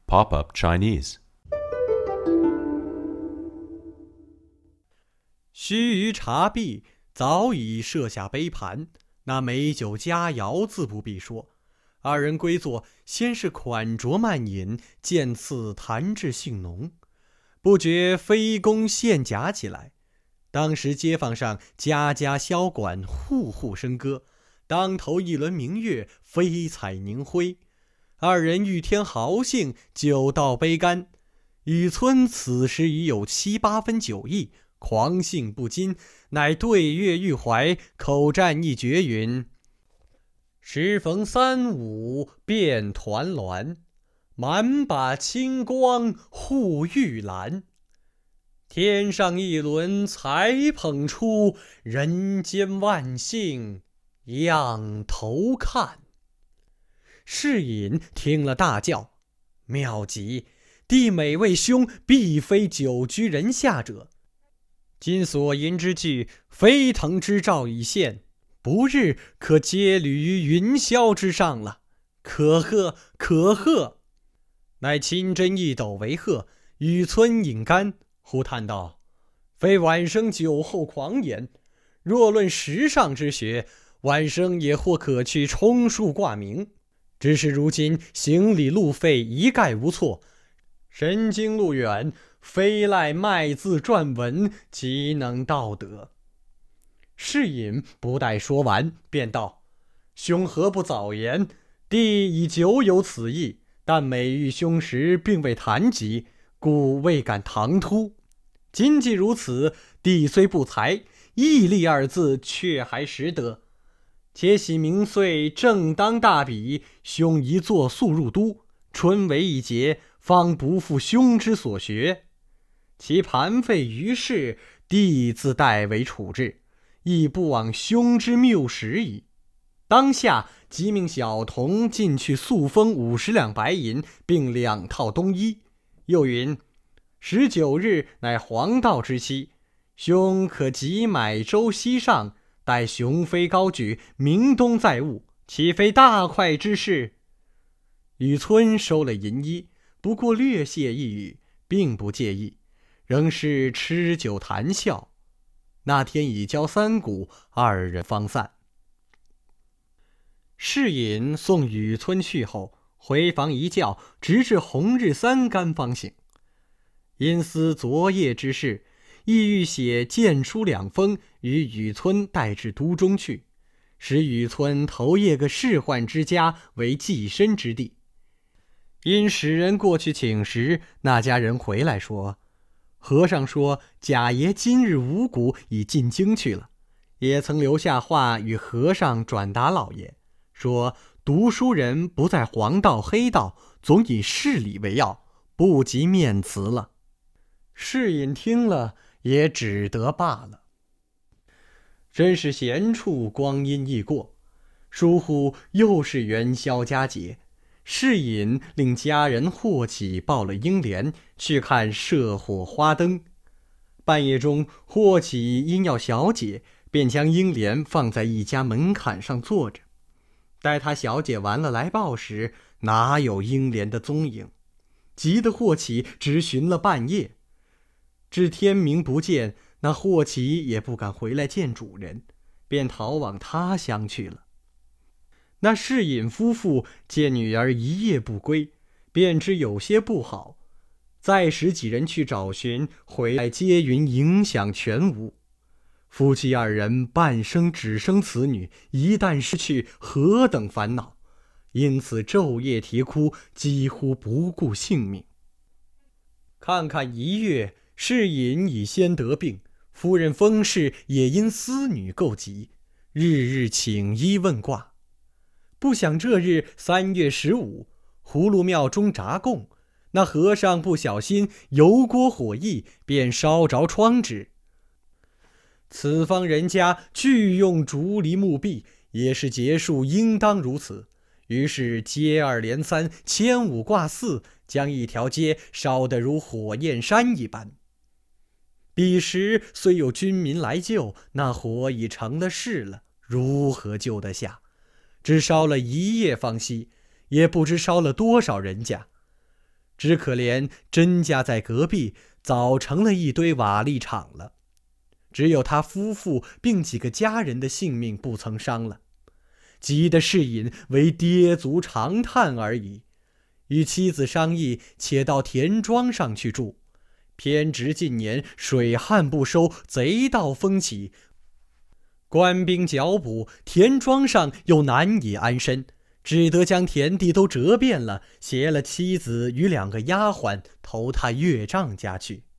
Pop-up Chinese. 须臾茶毕，早已设下杯盘，那美酒佳肴自不必说。二人归坐，先是款酌慢饮，渐次谈至兴浓，不觉飞弓献甲起来。当时街坊上家家箫管，户户笙歌，当头一轮明月，飞彩凝辉。二人欲添豪兴，酒到杯干。雨村此时已有7、8分酒意，狂兴不禁，乃对月欲怀，口占一绝云：时逢3、5便团栾，满把清光护玉兰。天上一轮才捧出，人间万幸仰头看。士隐听了大叫：妙极！弟每位兄必非久居人下者，今所吟之句，飞腾之兆已现，不日可接履于云霄之上了。可贺可贺！乃亲斟一斗为贺。雨村饮干，忽叹道：非晚生酒后狂言，若论时尚之学，晚生也或可去充数挂名。只是如今行礼路费一概无措，神经路远，非赖卖字撰文，岂能到得？士隐不待说完，便道：兄何不早言？弟已久有此意，但每遇兄时并未谈及，故未敢唐突。今既如此，弟虽不才，毅力2字却还识得。且喜明岁正当大比，兄一作速入都，春闱一节，方不负兄之所学。其盘费于事，弟自代为处置，亦不枉兄之谬识矣。当下即命小童进去速封50两白银，并2套冬衣。又云19日乃黄道之期，兄可即买舟西上，待雄飞高举，明冬再晤，岂非大快之事？雨村收了银衣，不过略谢一语，并不介意，仍是吃酒谈笑。那天已交3鼓，二人方散。士隐送雨村去后，回房一觉，直至红日3竿方醒。因思昨夜之事，意欲写荐书2封，与雨村带至都中去，使雨村投谒个仕宦之家为寄身之地。因使人过去请时，那家人回来说，和尚说贾爷今日5鼓已进京去了，也曾留下话与和尚转达老爷，说读书人不在黄道黑道，总以事理为要，不及面辞了。士隐听了，也只得罢了。真是闲处光阴易过，疏忽又是元宵佳节。士隐令家人霍启报了英莲，去看社火花灯。半夜中，霍启因要小姐，便将英莲放在一家门槛上坐着。待他小姐完了来报时，哪有英莲的踪影？急得霍启直寻了半夜。至天明不见，那霍启也不敢回来见主人，便逃往他乡去了。那士隐夫妇见女儿一夜不归，便知有些不好，再使几人去找寻，回来皆云影响全无。夫妻2人半生只生此女，一旦失去，何等烦恼！因此昼夜啼哭，几乎不顾性命。看看1月，士隐已先得病，夫人封氏也因思女够急，日日请医问卦。不想这日3月15，葫芦庙中炸供，那和尚不小心油锅火溢，便烧着窗纸。此方人家俱用竹篱木壁，也是结束应当如此。于是接二连三，牵五挂四，将一条街烧得如火焰山一般。彼时虽有军民来救，那火已成了势了，如何救得下？只烧了1夜方息，也不知烧了多少人家。 只可怜甄家在隔壁早成了一堆瓦砾场了，只有他夫妇并几个家人的性命不曾伤了，急得世隐为跌足长叹而已，与妻子商议，且到田庄上去住。偏值近年水旱不收，贼盗蜂起，官兵剿捕，田庄上又难以安身，只得将田地都折遍了，携了妻子与2个丫鬟投他岳丈家去。